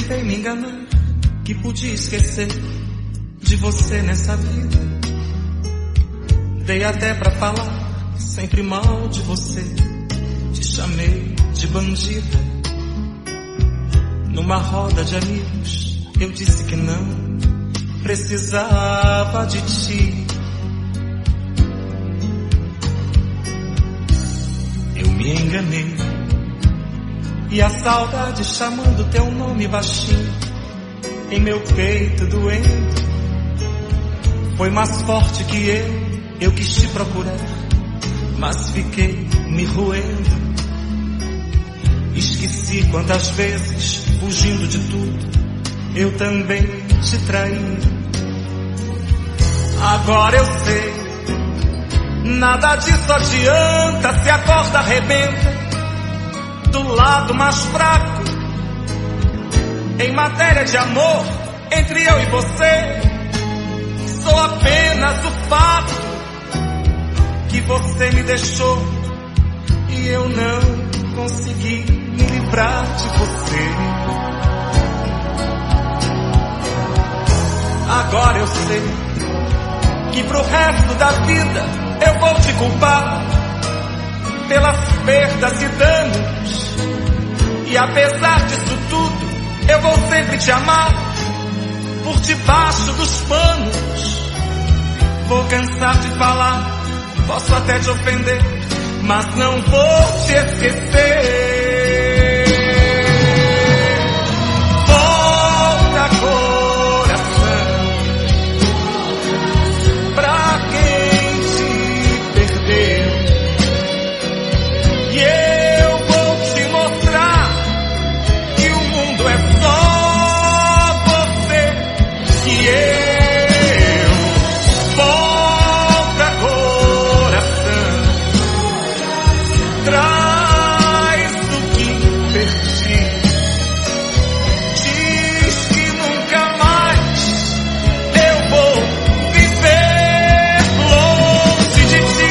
Tentei me enganar, que podia esquecer de você nessa vida. Dei até pra falar sempre mal de você. Te chamei de bandida. Numa roda de amigos eu disse que não precisava de ti. Eu me enganei e a saudade chamando teu nome baixinho em meu peito doendo foi mais forte que eu quis te procurar, mas fiquei me roendo. Esqueci quantas vezes, fugindo de tudo, eu também te traí. Agora eu sei, nada disso adianta, se a corda arrebenta do lado mais fraco. Em matéria de amor, entre eu e você, sou apenas o fato que você me deixou e eu não consegui me livrar de você. Agora eu sei que pro resto da vida eu vou te culpar pelas perdas e danos. E apesar disso tudo, eu vou sempre te amar por debaixo dos panos. Vou cansar de falar, posso até te ofender, mas não vou te esquecer. Volta, coração, pra quem te perdeu. E eu vou te mostrar que o mundo é só você e eu. Volta, coração, traz o que perdi. Diz que nunca mais eu vou viver longe de ti.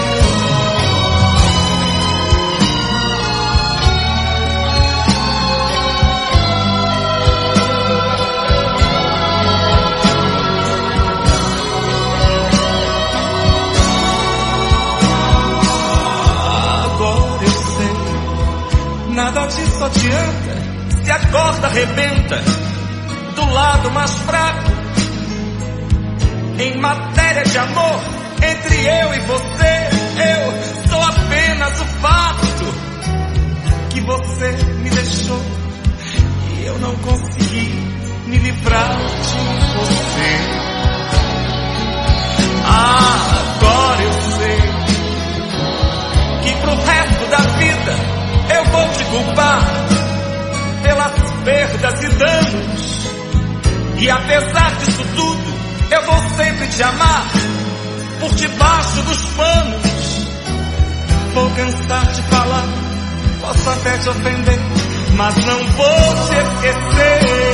Agora eu sei, nada disso adianta, se a corda arrebenta do lado mais fraco. Em matéria de amor, entre eu e você, eu sou apenas o fato que você me deixou e eu não consegui me livrar de você. Agora eu sei que pro resto da vida eu vou te culpar pelas perdas e danos. E apesar disso tudo, eu vou sempre te amar por debaixo dos panos. Vou cansar de falar, posso até te ofender, mas não vou te esquecer.